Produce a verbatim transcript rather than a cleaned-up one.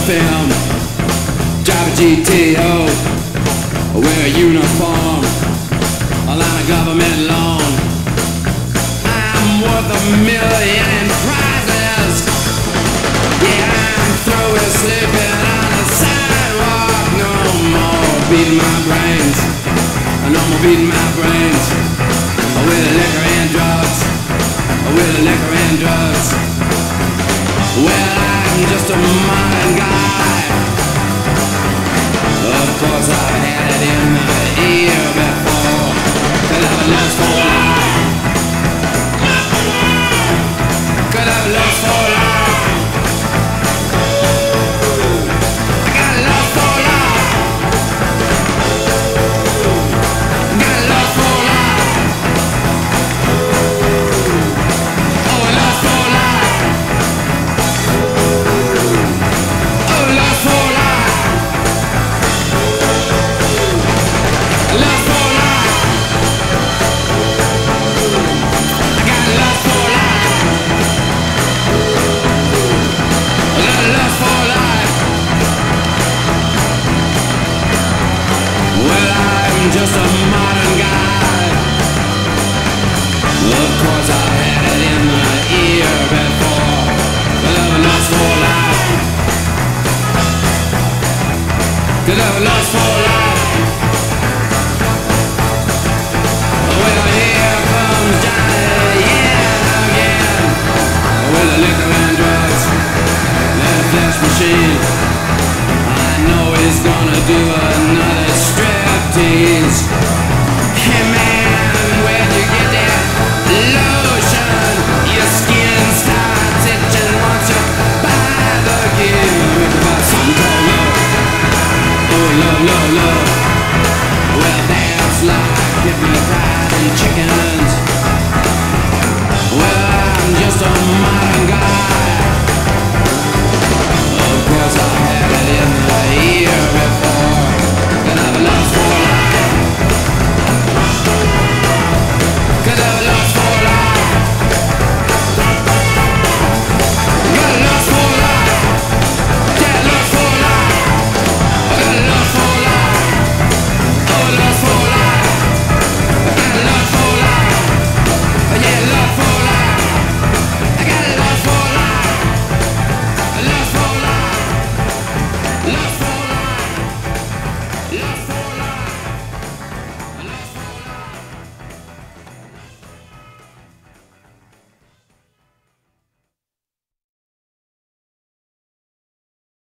film, drive a G T O, wear a uniform, a line of government loan. I'm worth a million prizes. Yeah, I'm through with sleeping on the sidewalk. No more beating my brains. No more beating my brains with liquor and drugs. With liquor and drugs. Well, I'm just a modern guy. Of course I've had it in my ear before. Could have lost for life. Could have lost for life. I got lost for life. Got lost for life. Oh, lost for life. Oh, lost for life. Lost for life. I got lost for life. I got lost for life. Well, I'm just a modern guy. Of course I had it in my ear before. But I'm lost for life. Cause I'm lost for life. Well, here comes Johnny, yeah, again. With the liquor and drugs and a flesh machine. I know he's gonna do another striptease.